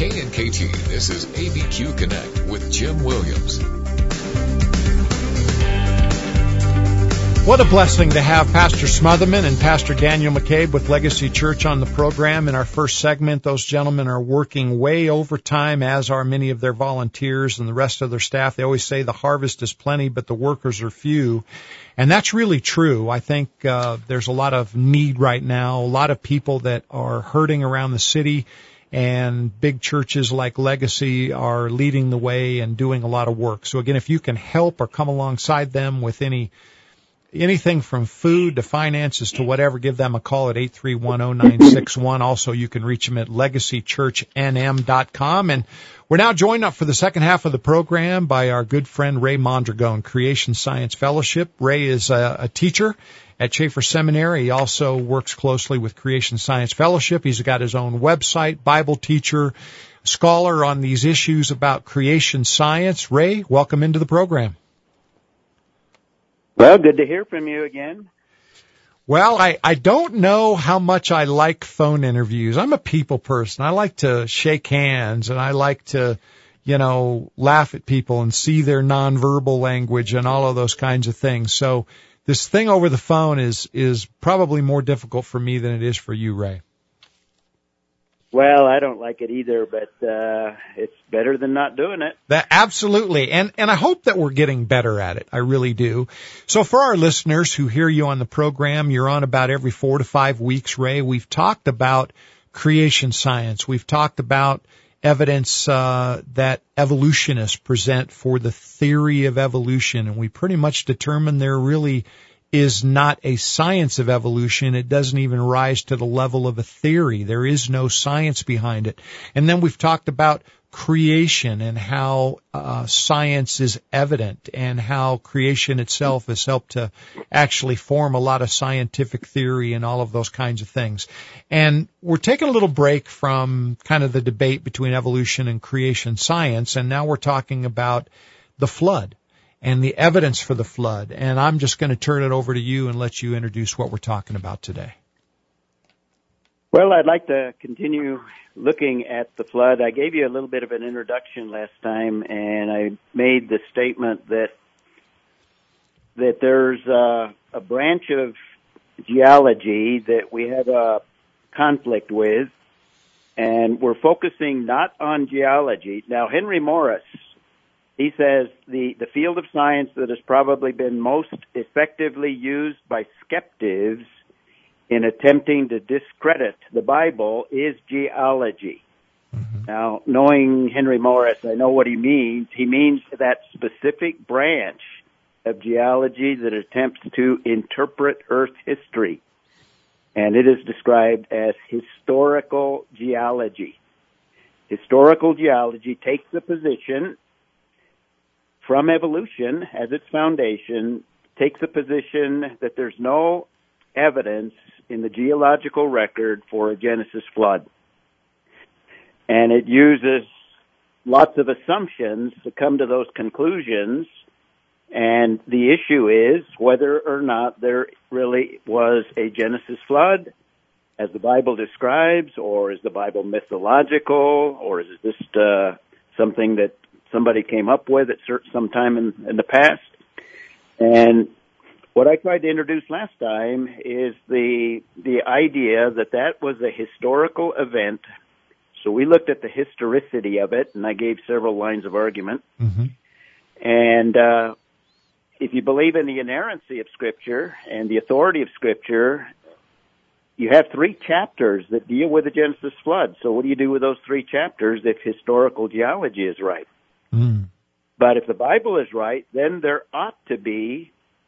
KNKT, this is ABQ Connect with Jim Williams. What a blessing to have Pastor Smotherman and Pastor Daniel McCabe with Legacy Church on the program. In our first segment, those gentlemen are working way overtime, as are many of their volunteers and the rest of their staff. They always say the harvest is plenty, but the workers are few. And that's really true. I think there's a lot of need right now, a lot of people that are hurting around the city, and big churches like Legacy are leading the way and doing a lot of work. So again, if you can help or come alongside them with anything from food to finances to whatever, give them a call at 8310961. Also, you can reach them at legacychurchnm.com. And we're now joined up for the second half of the program by our good friend Ray Mondragon, Creation Science Fellowship. Ray is a teacher at Schaeffer Seminary. He also works closely with Creation Science Fellowship. He's got his own website, Bible teacher, scholar on these issues about creation science. Ray, welcome into the program. Well, good to hear from you again. Well, I don't know how much I like phone interviews. I'm a people person. I like to shake hands, and I like to, laugh at people and see their nonverbal language and all of those kinds of things. So this thing over the phone is probably more difficult for me than it is for you, Ray. Well, I don't like it either, but it's better than not doing it. Absolutely. And I hope that we're getting better at it. I really do. So for our listeners who hear you on the program, you're on about every 4 to 5 weeks, Ray. We've talked about creation science. We've talked about evidence that evolutionists present for the theory of evolution. And we pretty much determined there really is not a science of evolution. It doesn't even rise to the level of a theory. There is no science behind it. And then we've talked about creation and how science is evident and how creation itself has helped to actually form a lot of scientific theory and all of those kinds of things. And we're taking a little break from kind of the debate between evolution and creation science, and now we're talking about the flood and the evidence for the flood. And I'm just going to turn it over to you and let you introduce what we're talking about today. Well, I'd like to continue looking at the flood. I gave you a little bit of an introduction last time, and I made the statement that there's a branch of geology that we have a conflict with, and we're focusing not on geology. Now, Henry Morris, he says the field of science that has probably been most effectively used by skeptics in attempting to discredit the Bible is geology. Mm-hmm. Now, knowing Henry Morris, I know what he means. He means that specific branch of geology that attempts to interpret Earth history. And it is described as historical geology. Historical geology takes the position from evolution as its foundation, takes a position that there's no evidence in the geological record for a Genesis flood. And it uses lots of assumptions to come to those conclusions. And the issue is whether or not there really was a Genesis flood, as the Bible describes, or is the Bible mythological, or is it just something that somebody came up with at some time in the past. And what I tried to introduce last time is the idea that was a historical event. So we looked at the historicity of it, and I gave several lines of argument. Mm-hmm. And if you believe in the inerrancy of Scripture and the authority of Scripture, you have 3 chapters that deal with the Genesis flood. So what do you do with those 3 chapters if historical geology is right? Mm. But if the Bible is right, then there ought to be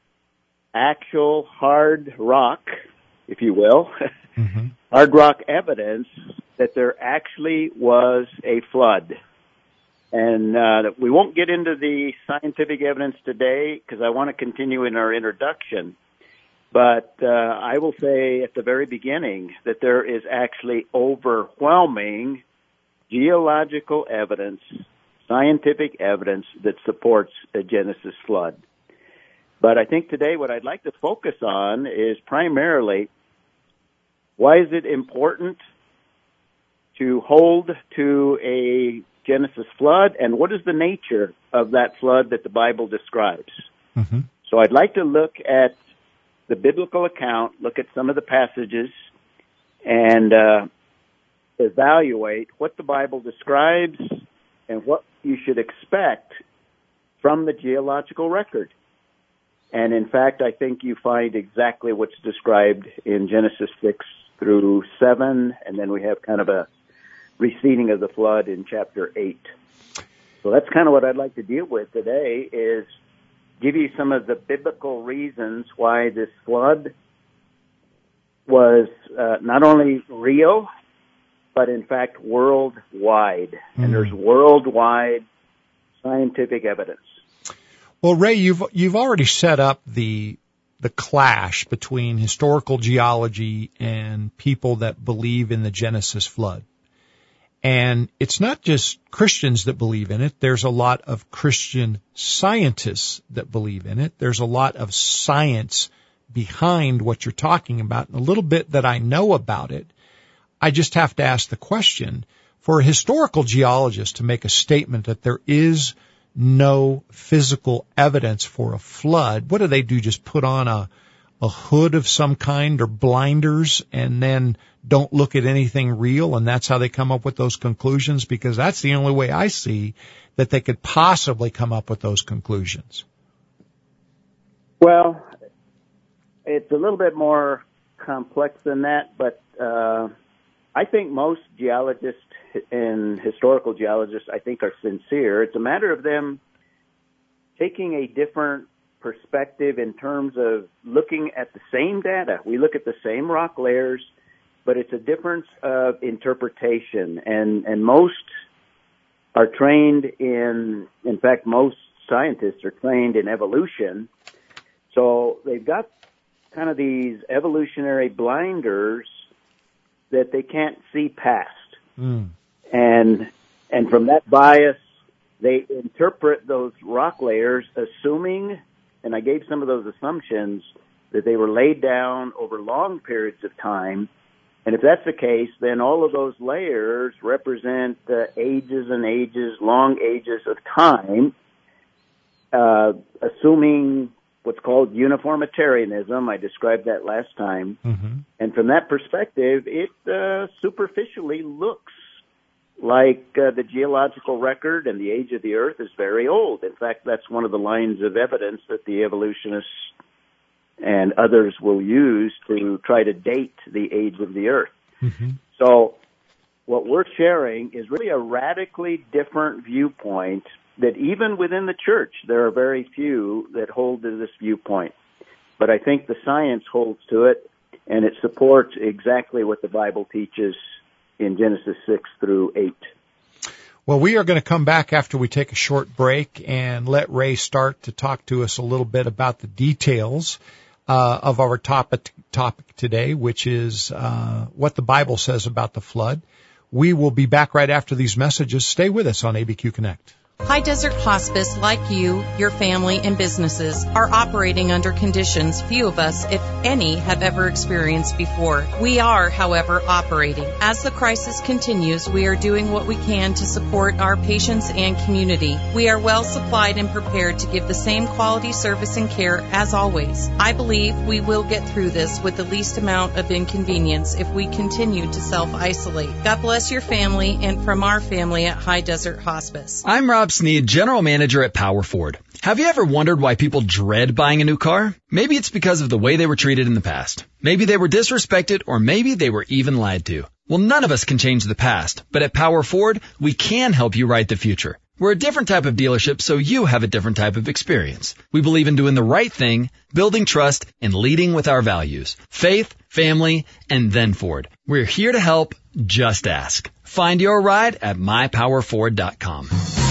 actual hard rock, if you will, mm-hmm. hard rock evidence that there actually was a flood. And we won't get into the scientific evidence today because I want to continue in our introduction. But I will say at the very beginning that there is actually overwhelming geological evidence, scientific evidence that supports a Genesis flood. But I think today what I'd like to focus on is primarily why is it important to hold to a Genesis flood, and what is the nature of that flood that the Bible describes? Mm-hmm. So I'd like to look at the biblical account, look at some of the passages, and evaluate what the Bible describes and what you should expect from the geological record. And in fact, I think you find exactly what's described in Genesis 6 through 7, and then we have kind of a receding of the flood in chapter 8. So that's kind of what I'd like to deal with today, is give you some of the biblical reasons why this flood was not only real, but in fact worldwide. And there's worldwide scientific evidence. Well, Ray, you've already set up the clash between historical geology and people that believe in the Genesis flood. And it's not just Christians that believe in it. There's a lot of Christian scientists that believe in it. There's a lot of science behind what you're talking about. And a little bit that I know about it, I just have to ask the question, for a historical geologist to make a statement that there is no physical evidence for a flood, what do? Just put on a hood of some kind or blinders and then don't look at anything real, and that's how they come up with those conclusions? Because that's the only way I see that they could possibly come up with those conclusions. Well, it's a little bit more complex than that, but I think most geologists and historical geologists, I think, are sincere. It's a matter of them taking a different perspective in terms of looking at the same data. We look at the same rock layers, but it's a difference of interpretation. And most are trained in fact, most scientists are trained in evolution. So they've got kind of these evolutionary blinders that they can't see past. And from that bias, they interpret those rock layers, assuming, and I gave some of those assumptions, that they were laid down over long periods of time. And if that's the case, then all of those layers represent ages and ages, long ages of time, assuming what's called uniformitarianism. I described that last time. Mm-hmm. And from that perspective, it superficially looks like the geological record and the age of the earth is very old. In fact, that's one of the lines of evidence that the evolutionists and others will use to try to date the age of the earth. Mm-hmm. So what we're sharing is really a radically different viewpoint that even within the church, there are very few that hold to this viewpoint. But I think the science holds to it, and it supports exactly what the Bible teaches in Genesis 6 through 8. Well, we are going to come back after we take a short break and let Ray start to talk to us a little bit about the details of our topic today, which is what the Bible says about the flood. We will be back right after these messages. Stay with us on ABQ Connect. High Desert Hospice, like you, your family, and businesses, are operating under conditions few of us, if any, have ever experienced before. We are, however, operating. As the crisis continues, we are doing what we can to support our patients and community. We are well supplied and prepared to give the same quality service and care as always. I believe we will get through this with the least amount of inconvenience if we continue to self-isolate. God bless your family, and from our family at High Desert Hospice. I'm Rob Sneed, General Manager at Power Ford. Have you ever wondered why people dread buying a new car? Maybe it's because of the way they were treated in the past. Maybe they were disrespected, or maybe they were even lied to. Well, none of us can change the past, but at Power Ford, we can help you write the future. We're a different type of dealership, so you have a different type of experience. We believe in doing the right thing, building trust, and leading with our values. Faith, family, and then Ford. We're here to help. Just ask. Find your ride at mypowerford.com.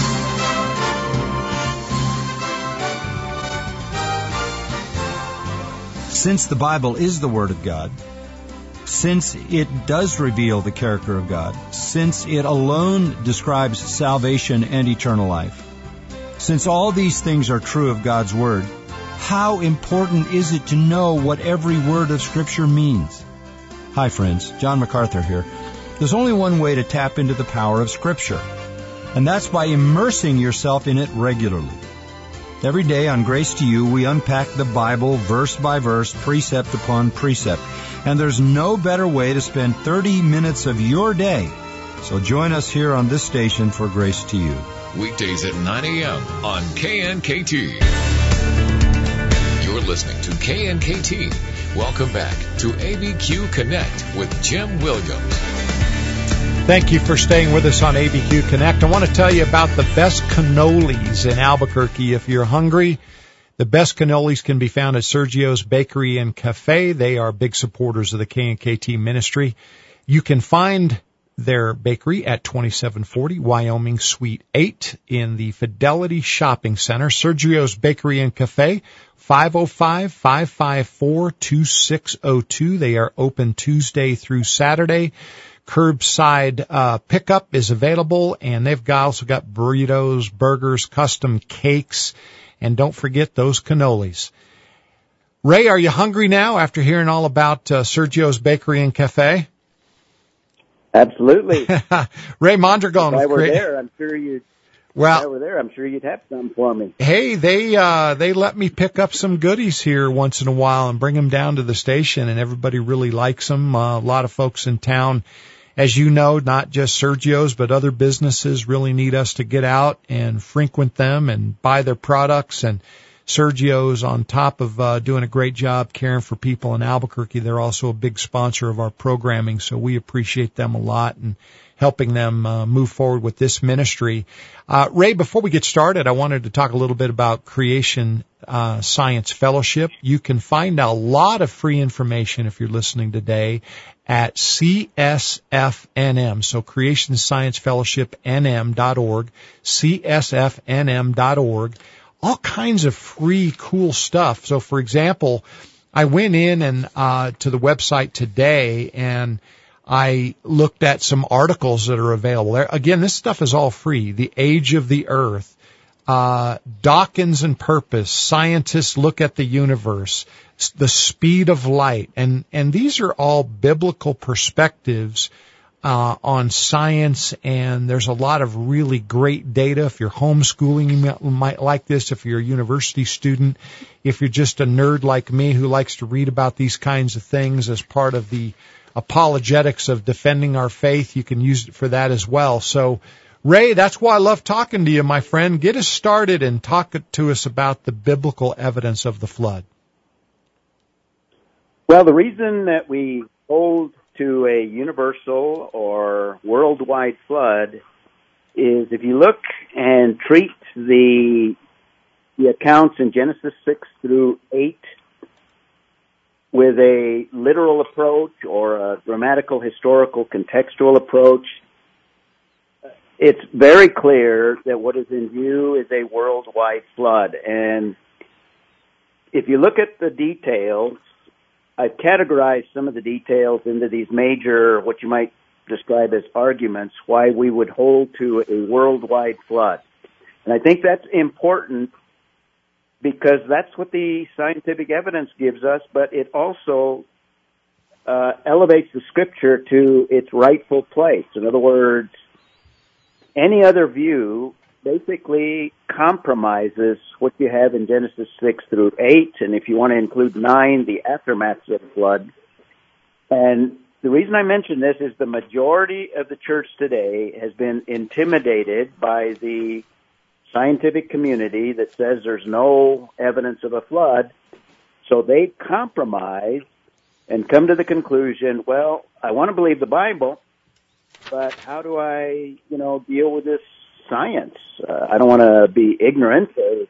Since the Bible is the Word of God, since it does reveal the character of God, since it alone describes salvation and eternal life, since all these things are true of God's Word, how important is it to know what every word of Scripture means? Hi friends, John MacArthur here. There's only one way to tap into the power of Scripture, and that's by immersing yourself in it regularly. Every day on Grace to You, we unpack the Bible verse by verse, precept upon precept, and there's no better way to spend 30 minutes of your day. So join us here on this station for Grace to You. Weekdays at 9 a.m. on KNKT. You're listening to KNKT. Welcome back to ABQ Connect with Jim Williams. Thank you for staying with us on ABQ Connect. I want to tell you about the best cannolis in Albuquerque. If you're hungry, the best cannolis can be found at Sergio's Bakery and Cafe. They are big supporters of the KNKT ministry. You can find their bakery at 2740 Wyoming Suite 8 in the Fidelity Shopping Center. Sergio's Bakery and Cafe, 505-554-2602. They are open Tuesday through Saturday. Curbside pickup is available, and they've also got burritos, burgers, custom cakes, and don't forget those cannolis. Ray, are you hungry now after hearing all about Sergio's Bakery and Cafe? Absolutely. Ray Mondragon. If I were there, I'm sure you'd. Well, if I were there, I'm sure you'd have some for me. Hey, they let me pick up some goodies here once in a while and bring them down to the station, and everybody really likes them. A lot of folks in town, as you know, not just Sergio's, but other businesses really need us to get out and frequent them and buy their products. And Sergio's, on top of doing a great job caring for people in Albuquerque, they're also a big sponsor of our programming, so we appreciate them a lot and helping them move forward with this ministry. Ray, before we get started, I wanted to talk a little bit about Creation Science Fellowship. You can find a lot of free information if you're listening today at CSFNM, so Creation Science Fellowship NM.org, CSFNM.org. All kinds of free, cool stuff. So, for example, I went in and to the website today, and I looked at some articles that are available there. Again, this stuff is all free. The Age of the Earth, Dawkins and Purpose, Scientists Look at the Universe, The Speed of Light, and these are all biblical perspectives on science, and there's a lot of really great data. If you're homeschooling, you might like this. If you're a university student, if you're just a nerd like me who likes to read about these kinds of things as part of the apologetics of defending our faith, you can use it for that as well. So, Ray, that's why I love talking to you, my friend. Get us started and talk to us about the biblical evidence of the flood. Well, the reason that we hold to a universal or worldwide flood is if you look and treat the accounts in Genesis 6 through 8 with a literal approach or a grammatical, historical, contextual approach, it's very clear that what is in view is a worldwide flood. And if you look at the details, I've categorized some of the details into these major, what you might describe as arguments, why we would hold to a worldwide flood. And I think that's important because that's what the scientific evidence gives us, but it also elevates the Scripture to its rightful place. In other words, any other view basically compromises what you have in Genesis 6 through 8, and if you want to include 9, the aftermath of the flood. And the reason I mention this is the majority of the church today has been intimidated by the scientific community that says there's no evidence of a flood, so they compromise and come to the conclusion, well, I want to believe the Bible, but how do I, deal with this science? I don't want to be ignorant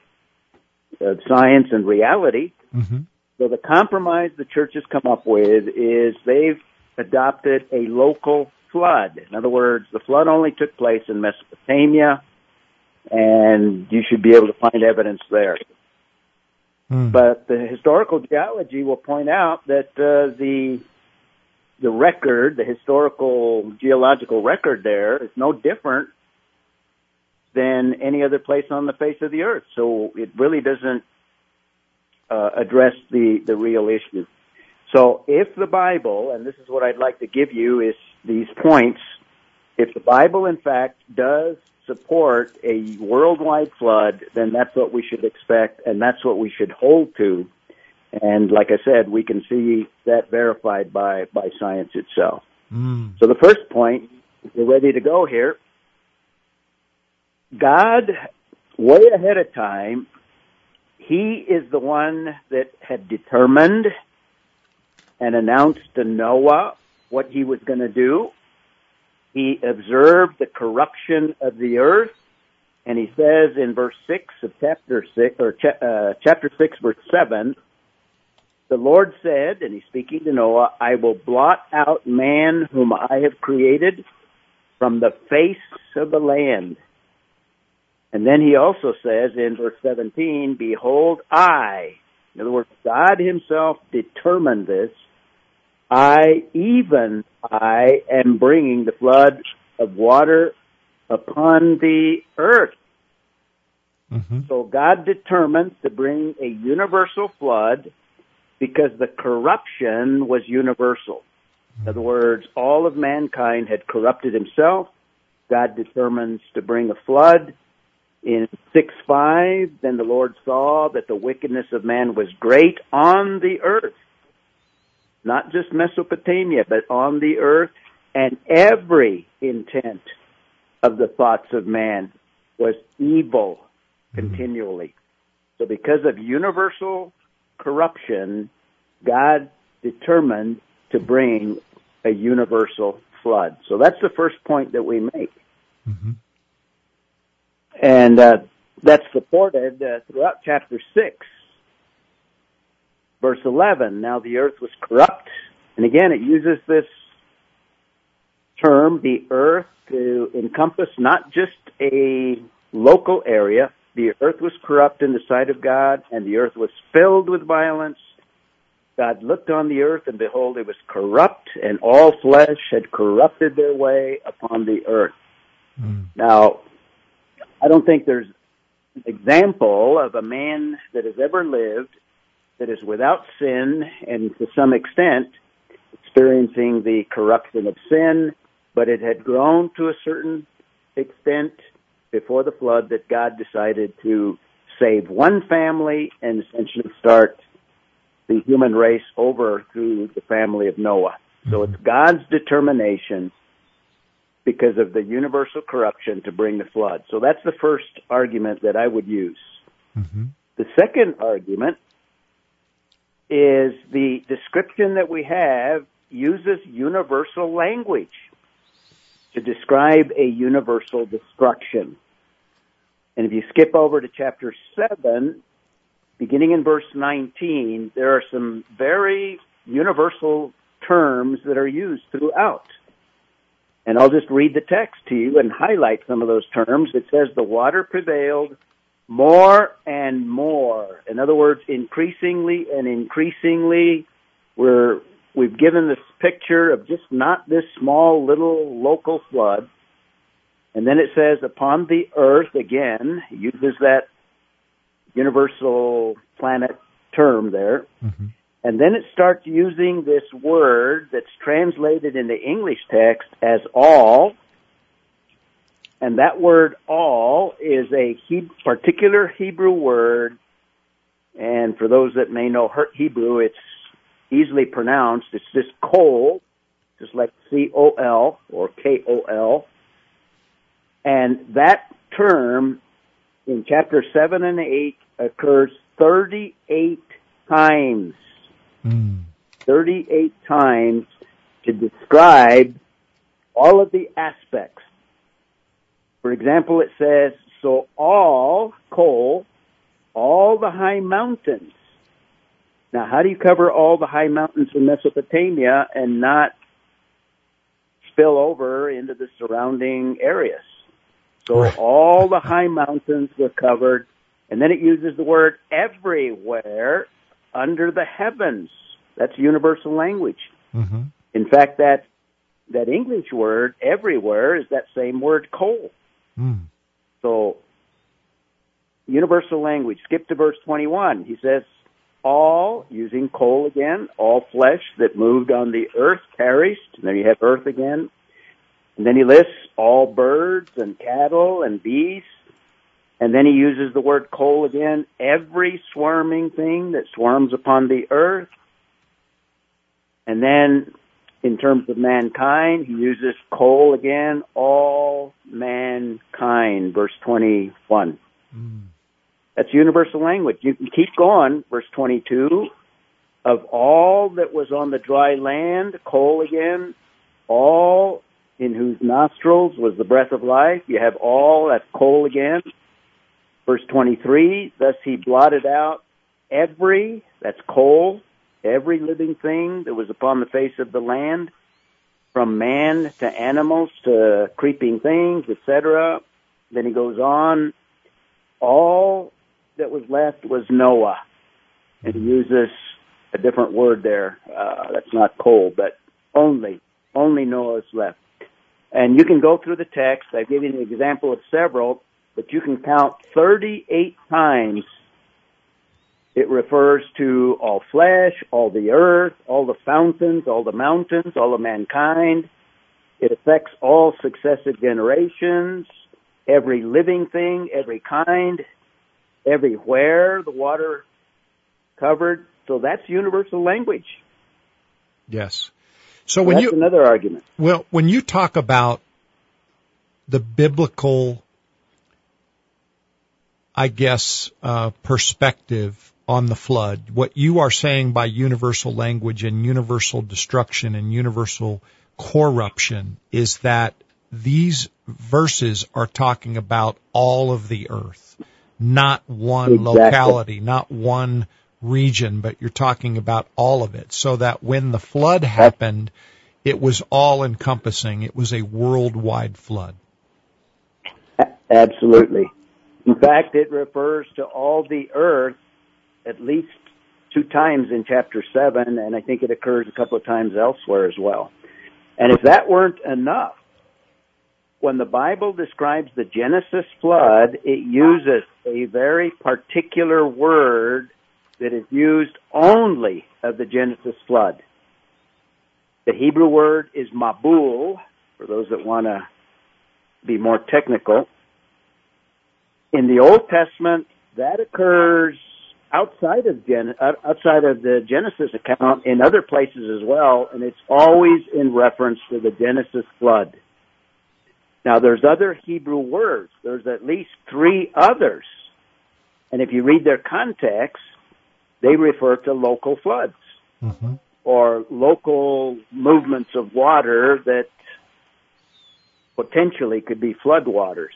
of science and reality. Mm-hmm. So the compromise the church has come up with is they've adopted a local flood. In other words, the flood only took place in Mesopotamia, and you should be able to find evidence there. Mm. But the historical geology will point out that the record, the historical geological record there is no different than any other place on the face of the earth. So it really doesn't address the real issue. So if the Bible, and this is what I'd like to give you, is these points, if the Bible, in fact, does support a worldwide flood, then that's what we should expect, and that's what we should hold to. And like I said, we can see that verified by science itself. So the first point, we're ready to go here. God, way ahead of time, He is the one that had determined and announced to Noah what he was going to do. He observed the corruption of the earth, and he says in verse 6 of chapter 6, or chapter 6, verse 7, the Lord said, and he's speaking to Noah, I will blot out man whom I have created from the face of the land. And then he also says in verse 17, behold, in other words, God himself determined this, I am bringing the flood of water upon the earth. So God determines to bring a universal flood because the corruption was universal. In other words, all of mankind had corrupted himself. God determines to bring a flood. In 6:5, then the Lord saw that the wickedness of man was great on the earth. Not just Mesopotamia, but on the earth, and every intent of the thoughts of man was evil continually. So because of universal corruption, God determined to bring a universal flood. So that's the first point that we make. And that's supported throughout chapter 6. Verse 11, now the earth was corrupt. And again, it uses this term, the earth, to encompass not just a local area. The earth was corrupt in the sight of God, and the earth was filled with violence. God looked on the earth, and behold, it was corrupt, and all flesh had corrupted their way upon the earth. Now, I don't think there's an example of a man that has ever lived that is without sin and to some extent experiencing the corruption of sin, but it had grown to a certain extent before the flood that God decided to save one family and essentially start the human race over through the family of Noah. So it's God's determination because of the universal corruption to bring the flood. So that's the first argument that I would use. The second argument is the description that we have uses universal language to describe a universal destruction. And if you skip over to chapter 7, beginning in verse 19, there are some very universal terms that are used throughout. And I'll just read the text to you and highlight some of those terms. It says, the water prevailed more and more. In other words, increasingly and increasingly, we've given this picture of just not this small little local flood. And then it says, upon the earth, again, uses that universal planet term there. And then it starts using this word that's translated in the English text as all. And that word all is a particular Hebrew word. And for those that may know Hebrew, it's easily pronounced. It's just kol, just like C-O-L or K-O-L. And that term in chapter 7 and 8 occurs 38 times. 38 times to describe all of the aspects. For example, it says, so all the high mountains. Now, how do you cover all the high mountains in Mesopotamia and not spill over into the surrounding areas? So all the high mountains were covered. And then it uses the word everywhere under the heavens. That's universal language. In fact, that English word everywhere is that same word kol. So universal language. Skip to verse 21. He says, all, using coal again, all flesh that moved on the earth perished. And then you have earth again. And then he lists all birds and cattle and beasts. And then he uses the word coal again, every swarming thing that swarms upon the earth. And then in terms of mankind, he uses coal again, all mankind, verse 21. That's universal language. You can keep going, verse 22. Of all that was on the dry land, coal again, all in whose nostrils was the breath of life. You have all, that's coal again. Verse 23, thus he blotted out every, that's coal, every living thing that was upon the face of the land, from man to animals to creeping things, etc. Then he goes on, all that was left was Noah. And he uses a different word there. That's not coal, but only Noah is left. And you can go through the text. I've given you an example of several, but you can count 38 times it refers to all flesh, all the earth, all the fountains, all the mountains, all of mankind. It affects all successive generations, every living thing, every kind, everywhere the water covered. So that's universal language. Yes. So when that's another argument. Well, when you talk about the biblical, I guess, perspective on the flood, what you are saying by universal language and universal destruction and universal corruption is that these verses are talking about all of the earth, not one locality, not one region, but you're talking about all of it. So that when the flood happened, it was all encompassing. It was a worldwide flood. Absolutely. In fact, it refers to all the earth at least 2 times in chapter 7, and I think it occurs a couple of times elsewhere as well. And if that weren't enough, when the Bible describes the Genesis flood, it uses a very particular word that is used only of the Genesis flood. The Hebrew word is mabul, for those that want to be more technical. In the Old Testament, that occurs outside of the Genesis account in other places as well, and it's always in reference to the Genesis flood. Now, there's other Hebrew words. There's at least 3 others. And if you read their context, they refer to local floods or local movements of water that potentially could be flood waters.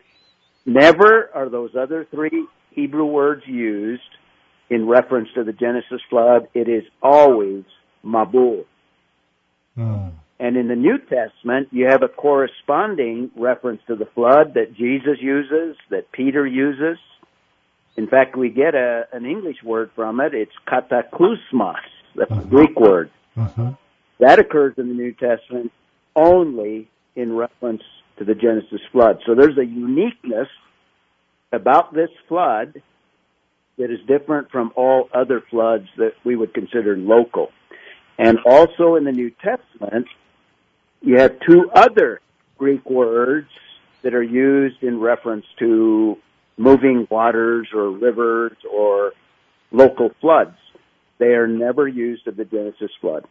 Never are those other 3 Hebrew words used in reference to the Genesis flood. It is always mabul. And in the New Testament, you have a corresponding reference to the flood that Jesus uses, that Peter uses. In fact, we get an English word from it. It's kataklysmos. That's the Greek word. That occurs in the New Testament only in reference to the Genesis flood. So there's a uniqueness about this flood that is different from all other floods that we would consider local. And also in the New Testament, you have 2 other Greek words that are used in reference to moving waters or rivers or local floods. They are never used of the Genesis flood.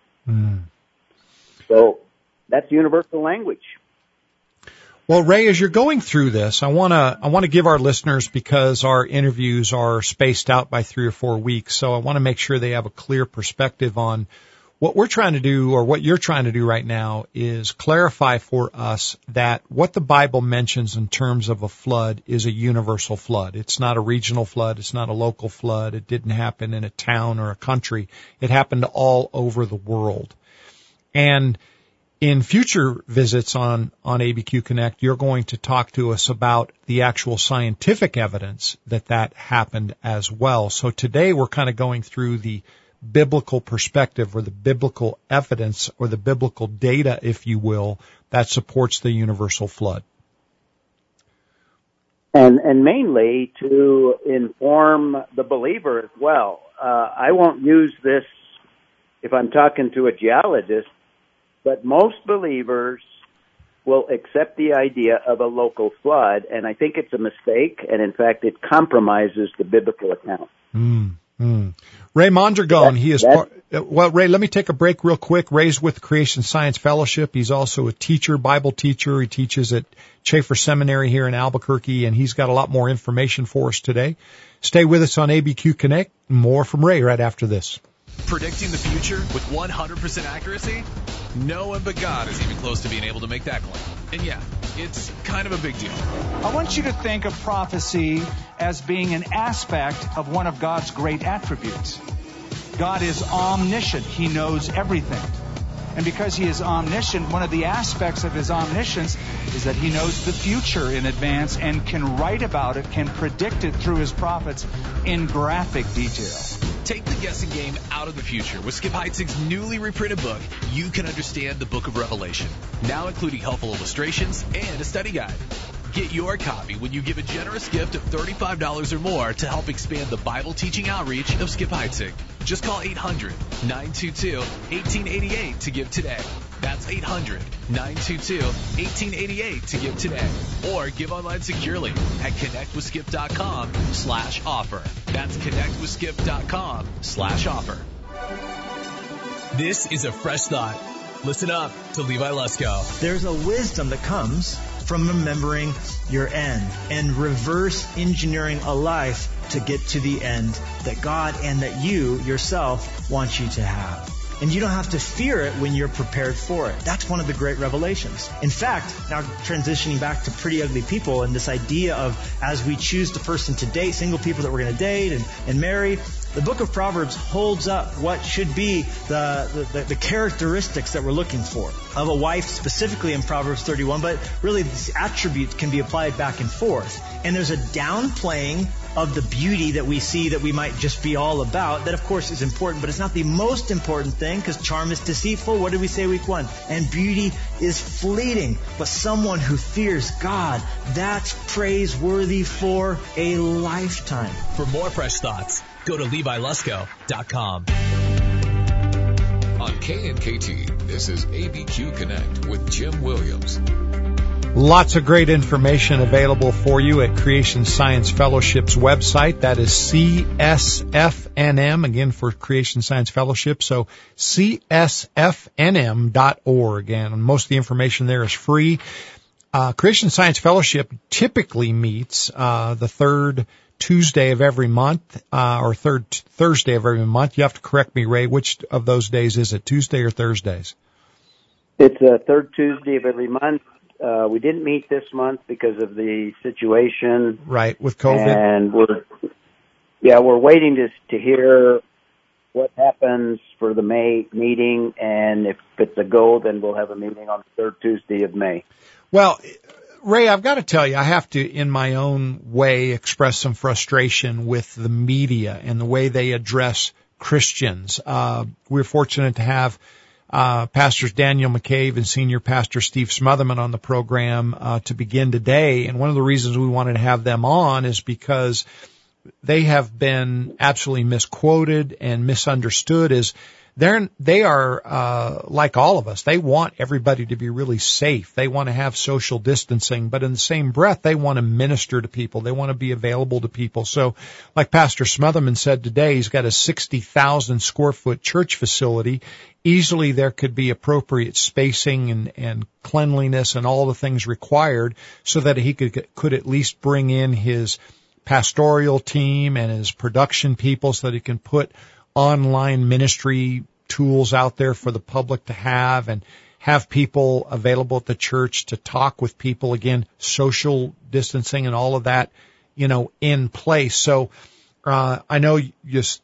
So that's universal language. Well, Ray, as you're going through this, I want to give our listeners, because our interviews are spaced out by 3 or 4 weeks, so I want to make sure they have a clear perspective on what we're trying to do, or what you're trying to do right now, is clarify for us that what the Bible mentions in terms of a flood is a universal flood. It's not a regional flood. It's not a local flood. It didn't happen in a town or a country. It happened all over the world. And in future visits on ABQ Connect, you're going to talk to us about the actual scientific evidence that happened as well. So today we're kind of going through the biblical perspective, or the biblical evidence, or the biblical data, if you will, that supports the universal flood. And mainly to inform the believer as well. I won't use this if I'm talking to a geologist, but most believers will accept the idea of a local flood, and I think it's a mistake, and in fact, it compromises the biblical account. Ray Mondragon, Ray, let me take a break real quick. Ray's with Creation Science Fellowship. He's also a teacher, Bible teacher. He teaches at Chafer Seminary here in Albuquerque, and he's got a lot more information for us today. Stay with us on ABQ Connect. More from Ray right after this. Predicting the future with 100% accuracy? No one but God is even close to being able to make that claim. And yeah, it's kind of a big deal. I want you to think of prophecy as being an aspect of one of God's great attributes. God is omniscient. He knows everything. And because he is omniscient, one of the aspects of his omniscience is that he knows the future in advance and can write about it, can predict it through his prophets in graphic detail. Take the guessing game out of the future. With Skip Heitzig's newly reprinted book, you can understand the book of Revelation, now including helpful illustrations and a study guide. Get your copy when you give a generous gift of $35 or more to help expand the Bible teaching outreach of Skip Heitzig. Just call 800-922-1888 to give today. That's 800-922-1888 to give today. Or give online securely at connectwithskip.com/offer. That's connectwithskip.com/offer. This is a fresh thought. Listen up to Levi Lusko. There's a wisdom that comes from remembering your end and reverse engineering a life to get to the end that God and that you yourself want you to have. And you don't have to fear it when you're prepared for it. That's one of the great revelations. In fact, now transitioning back to Pretty Ugly People and this idea of as we choose the person to date, single people that we're going to date and marry, the book of Proverbs holds up what should be the characteristics that we're looking for of a wife, specifically in Proverbs 31, but really these attributes can be applied back and forth. And there's a downplaying of the beauty that we see that we might just be all about. That, of course, is important, but it's not the most important thing because charm is deceitful. What did we say week 1? And beauty is fleeting. But someone who fears God, that's praiseworthy for a lifetime. For more fresh thoughts, go to LeviLusko.com. On KNKT, this is ABQ Connect with Jim Williams. Lots of great information available for you at Creation Science Fellowship's website. That is CSFNM, again for Creation Science Fellowship. So CSFNM.org. And most of the information there is free. Creation Science Fellowship typically meets the third Tuesday of every month, or third Thursday of every month. You have to correct me, Ray. Which of those days is it, Tuesday or Thursdays? It's a third Tuesday of every month. We didn't meet this month because of the situation. Right, with COVID. And we're waiting to hear what happens for the May meeting, and if it's a go, then we'll have a meeting on the third Tuesday of May. Well, Ray, I've got to tell you, I have to, in my own way, express some frustration with the media and the way they address Christians. We're fortunate to have Pastors Daniel McCabe and Senior Pastor Steve Smotherman on the program to begin today. And one of the reasons we wanted to have them on is because they have been absolutely misquoted and misunderstood. They are like all of us. They want everybody to be really safe. They want to have social distancing, but in the same breath, they want to minister to people. They want to be available to people. So, like Pastor Smotherman said today, he's got a 60,000 square foot church facility. Easily there could be appropriate spacing and cleanliness and all the things required so that he could at least bring in his pastoral team and his production people so that he can put online ministry tools out there for the public to have and have people available at the church to talk with people. Again, social distancing and all of that, in place. So, I know the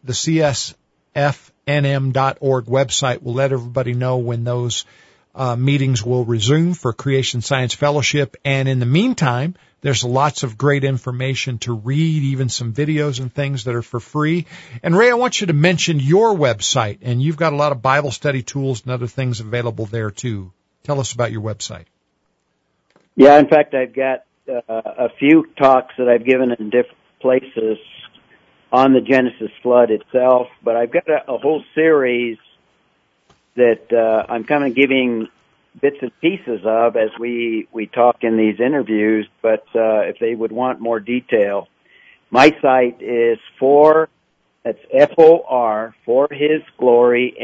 CSFNM.org website will let everybody know when those meetings will resume for Creation Science Fellowship. And in the meantime, there's lots of great information to read, even some videos and things that are for free. And Ray, I want you to mention your website, and you've got a lot of Bible study tools and other things available there too. Tell us about your website. Yeah, in fact, I've got a few talks that I've given in different places on the Genesis flood itself, but I've got a whole series that I'm kind of giving bits and pieces of as we talk in these interviews, but if they would want more detail, my site is that's FOR, for His Glory,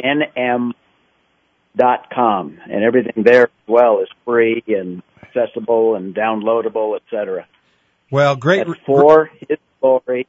NM.com, and everything there as well is free and accessible and downloadable, etc. Well, great. That's for His Glory,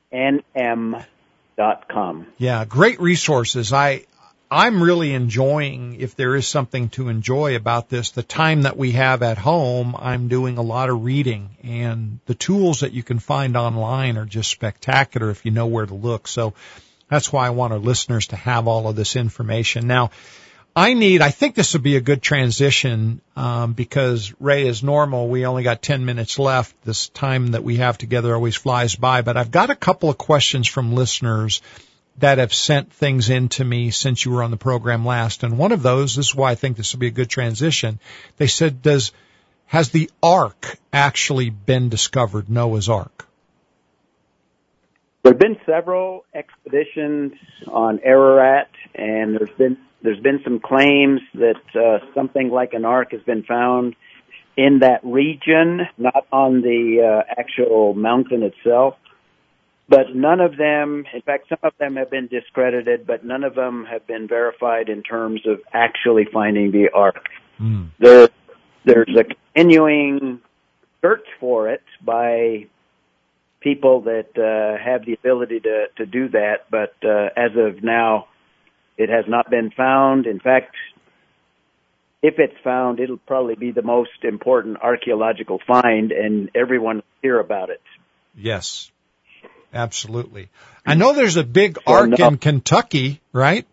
NM.com. Yeah, great resources. I'm really enjoying, if there is something to enjoy about this, the time that we have at home. I'm doing a lot of reading, and the tools that you can find online are just spectacular if you know where to look. So that's why I want our listeners to have all of this information. Now, I think this would be a good transition, because Ray, as normal, we only got 10 minutes left. This time that we have together always flies by, but I've got a couple of questions from listeners that have sent things in to me since you were on the program last. And one of those, this is why I think this will be a good transition. They said, has the Ark actually been discovered, Noah's Ark? There have been several expeditions on Ararat, and there's been some claims that something like an Ark has been found in that region, not on the actual mountain itself. But none of them, in fact, some of them have been discredited, but none of them have been verified in terms of actually finding the Ark. Mm. There's a continuing search for it by people that have the ability to do that, but as of now, it has not been found. In fact, if it's found, it'll probably be the most important archaeological find, and everyone will hear about it. Yes. Absolutely. I know there's a big Ark in Kentucky, right?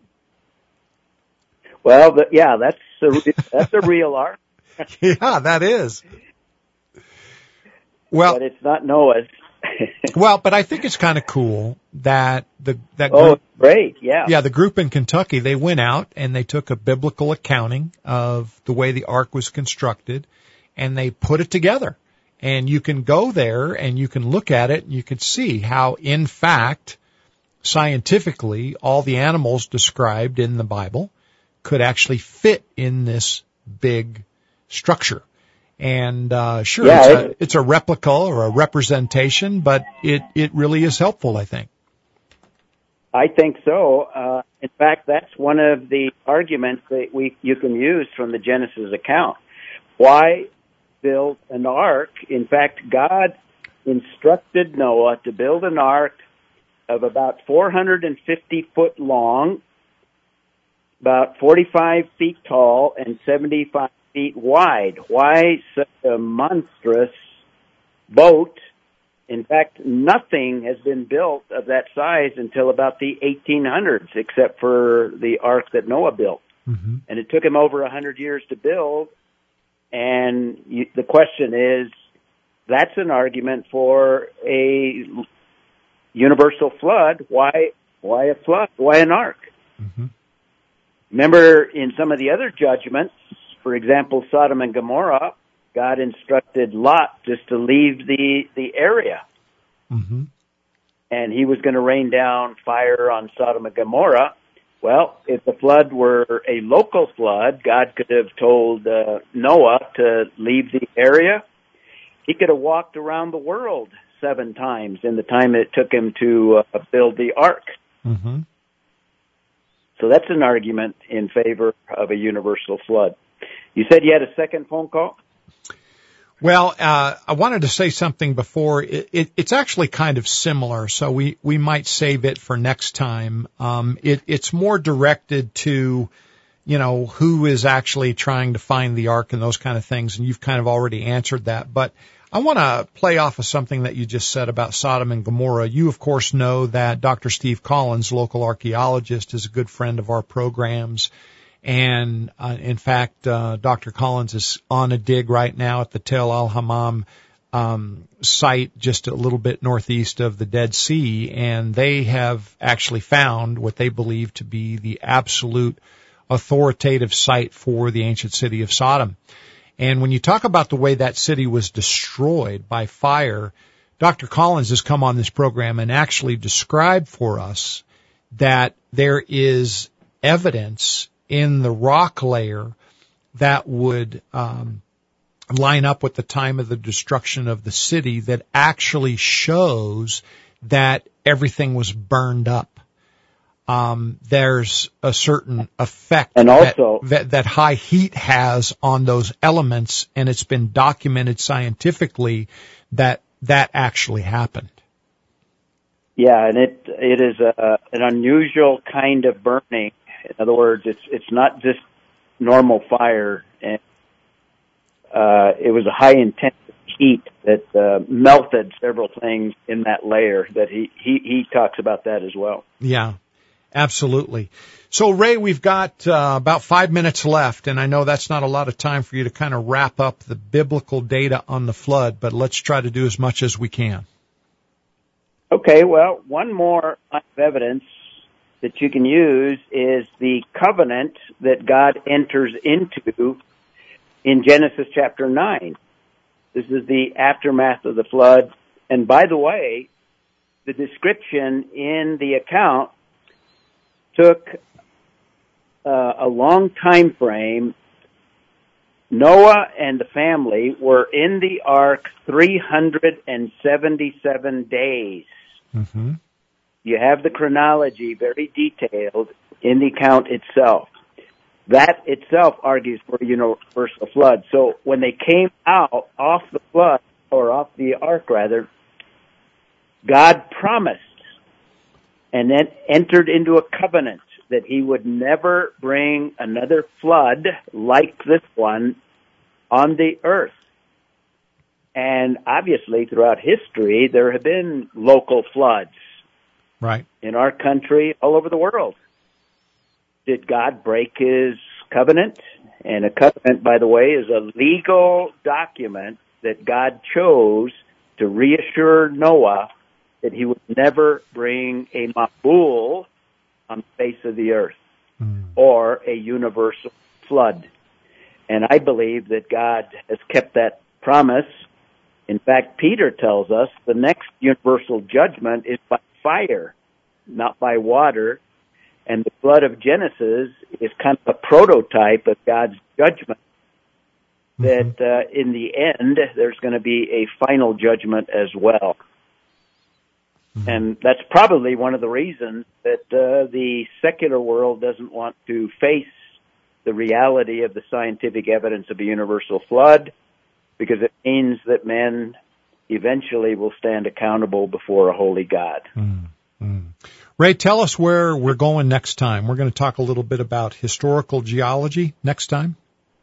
Well, that's a real Ark. Yeah, that is. Well, but it's not Noah's. Well, but I think it's kind of cool that that group, oh, great, yeah. Yeah, the group in Kentucky, they went out and they took a biblical accounting of the way the Ark was constructed, and they put it together. And you can go there and you can look at it and you can see how, in fact, scientifically, all the animals described in the Bible could actually fit in this big structure. And sure, yeah, it's a replica or a representation, but it really is helpful, I think. I think so. In fact, that's one of the arguments that you can use from the Genesis account. Why build an ark? In fact, God instructed Noah to build an ark of about 450 foot long, about 45 feet tall, and 75 feet wide. Why such a monstrous boat? In fact, nothing has been built of that size until about the 1800s, except for the ark that Noah built. Mm-hmm. And it took him over 100 years to build. And the question is, that's an argument for a universal flood. Why a flood? Why an ark? Mm-hmm. Remember, in some of the other judgments, for example, Sodom and Gomorrah, God instructed Lot just to leave the area. Mm-hmm. And he was going to rain down fire on Sodom and Gomorrah. Well, if the flood were a local flood, God could have told Noah to leave the area. He could have walked around the world 7 times in the time it took him to build the ark. Mm-hmm. So that's an argument in favor of a universal flood. You said you had a second phone call? Well, I wanted to say something before. It's actually kind of similar, so we might save it for next time. It's more directed to, who is actually trying to find the ark and those kind of things, and you've kind of already answered that. But I want to play off of something that you just said about Sodom and Gomorrah. You, of course, know that Dr. Steve Collins, local archaeologist, is a good friend of our programs. And, in fact, Dr. Collins is on a dig right now at the Tel al-Hammam, site just a little bit northeast of the Dead Sea. And they have actually found what they believe to be the absolute authoritative site for the ancient city of Sodom. And when you talk about the way that city was destroyed by fire, Dr. Collins has come on this program and actually described for us that there is evidence in the rock layer that would line up with the time of the destruction of the city that actually shows that everything was burned up. There's a certain effect and also, that high heat has on those elements, and it's been documented scientifically that actually happened. Yeah, and it is an unusual kind of burning. In other words, it's not just normal fire, and it was a high intensity heat that melted several things in that layer. That he talks about that as well. Yeah. Absolutely. So, Ray, we've got about 5 minutes left, and I know that's not a lot of time for you to kind of wrap up the biblical data on the flood, but let's try to do as much as we can. Okay, well, one more evidence that you can use is the covenant that God enters into in Genesis chapter 9. This is the aftermath of the flood. And by the way, the description in the account took a long time frame. Noah and the family were in the ark 377 days. Mm-hmm. You have the chronology very detailed in the account itself. That itself argues for universal flood. So when they came out off the flood, or off the ark rather, God promised and then entered into a covenant that he would never bring another flood like this one on the earth. And obviously, throughout history, there have been local floods. Right. In our country, all over the world. Did God break his covenant? And a covenant, by the way, is a legal document that God chose to reassure Noah that he would never bring a Mabul on the face of the earth or a universal flood. And I believe that God has kept that promise. In fact, Peter tells us the next universal judgment is by fire, not by water. And the flood of Genesis is kind of a prototype of God's judgment. That in the end, there's going to be a final judgment as well. And that's probably one of the reasons that the secular world doesn't want to face the reality of the scientific evidence of a universal flood, because it means that men eventually will stand accountable before a holy God. Ray, tell us where we're going next time. We're going to talk a little bit about historical geology next time.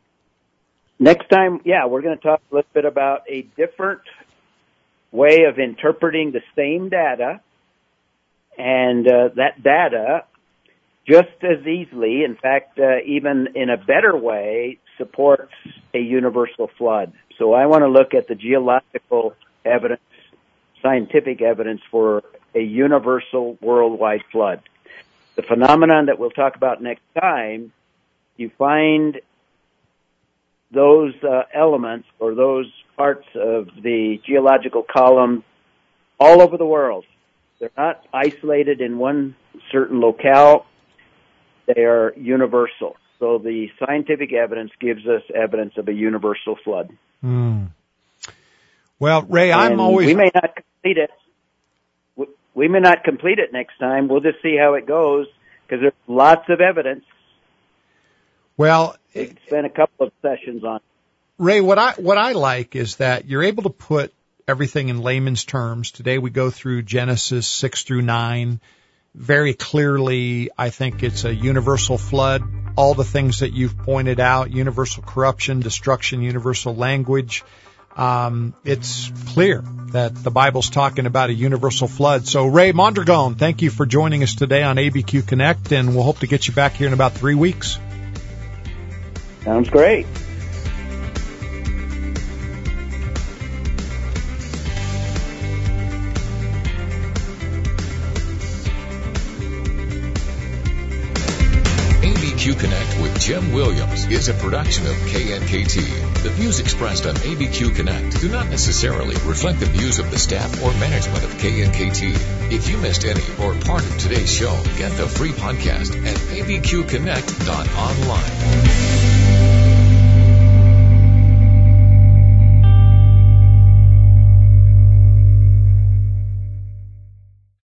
Next time, we're going to talk a little bit about a different way of interpreting the same data, and that data just as easily, in fact, even in a better way, supports a universal flood. So I want to look at the geological evidence, scientific evidence for a universal worldwide flood. The phenomenon that we'll talk about next time, you find those elements or those parts of the geological column all over the world. They're not isolated in one certain locale. They are universal. So the scientific evidence gives us evidence of a universal flood. Well, Ray, we may not complete it. We may not complete it next time. We'll just see how it goes, because there's lots of evidence. Well, we could spend a couple of sessions on it. Ray, what I like is that you're able to put everything in layman's terms. Today we go through Genesis 6 through 9. Very clearly, I think it's a universal flood. All the things that you've pointed out, universal corruption, destruction, universal language. It's clear that the Bible's talking about a universal flood. So, Ray Mondragon, thank you for joining us today on ABQ Connect, and we'll hope to get you back here in about 3 weeks. Sounds great. ABQ Connect with Jim Williams is a production of KNKT. The views expressed on ABQ Connect do not necessarily reflect the views of the staff or management of KNKT. If you missed any or part of today's show, get the free podcast at abqconnect.online.